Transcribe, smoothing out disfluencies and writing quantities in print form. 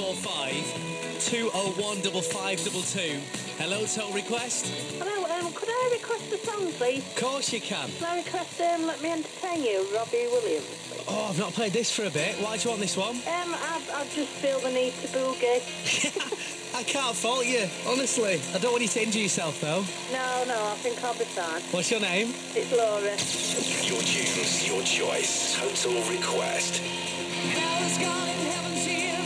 045 201 5522. Hello, Total Request. Hello, could I request a song, please? Of course you can. Can I request Let Me Entertain You, Robbie Williams, please? Oh, I've not played this for a bit. Why do you want this one? I just feel the need to boogie. I can't fault you, honestly. I don't want you to injure yourself, though. No, I think I'll be fine. What's your name? It's Laura. Your tunes, your choice. Total Request. Hell is gone and heaven's here.